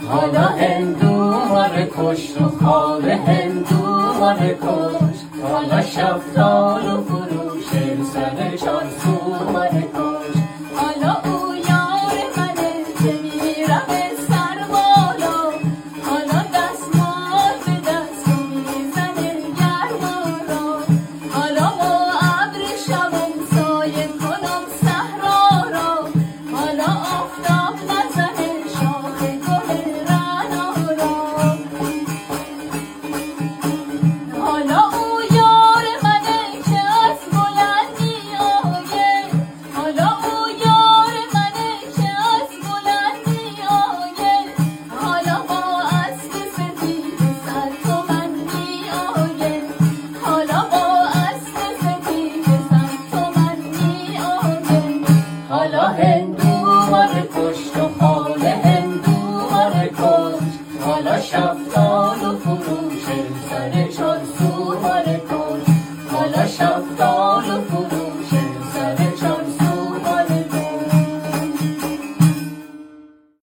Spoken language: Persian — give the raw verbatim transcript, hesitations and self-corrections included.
حالا هندو ماره کشت و خال هندو ماره کشت، حالا شفتال و فروش سر چارسو ماره کشت. حالا او یار منه که میرم سر بالا، حالا دستمال به دست و میزنه گرما را. حالا با ابر شبم سایه کنم صحرا را، حالا آفتاب نزنه شاخ گل رعنا را. حالا او یار منه که از بلندی آیه، حالا او یار منه که از بلندی آیه، حالا با اسب سفید صد تومن می آیه، حالا با اسب سفید صد تومن می آیه. حالا هندو ماره کشت و خال هندو ماره کشت، حالا شفتال و فروش سر چارسو